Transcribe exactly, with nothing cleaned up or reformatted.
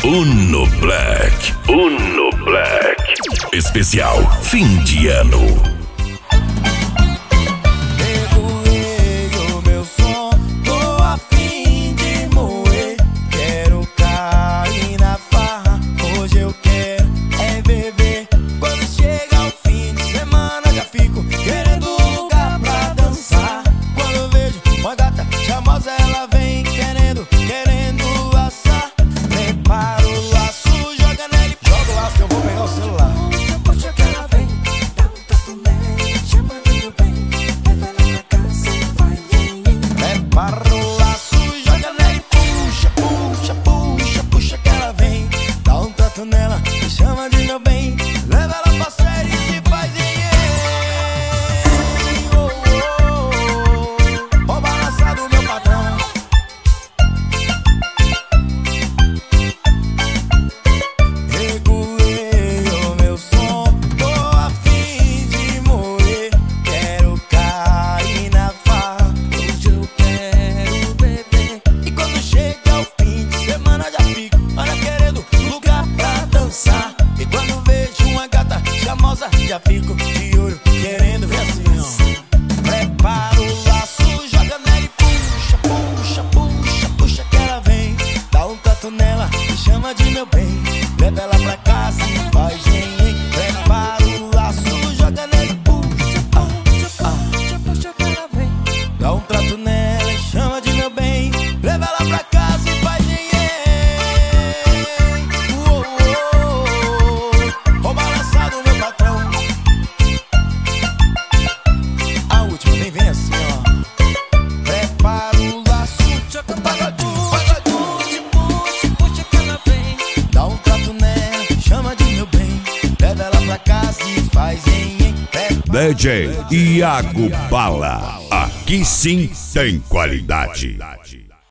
Uno Black, Uno Black. Especial fim de ano. Ela vem querendo, querendo assar. Prepara o laço, joga nele. Joga o laço que eu vou pegar o celular. Puxa que ela vem, dá um tatu nela, chama de meu bem, leva ela pra casa e vai. Prepara o laço, joga nele. Puxa, puxa, puxa, puxa que ela vem, dá um tatu nela, chama de meu bem, leva ela pra série e faz. E quando vejo uma gata charmosa, já fico de olho, querendo ver assim, ó. Prepara o laço, joga nela e puxa, puxa, puxa, puxa que ela vem, dá um tatu nela, me chama de meu bem, leva ela pra casa e faz bem. Prepara o laço, joga nela e puxa, puxa, puxa, puxa que ela vem, dá um tatu nela e chama de meu bem, leva ela pra casa e faz bem. D J Iago Bala, aqui sim tem qualidade.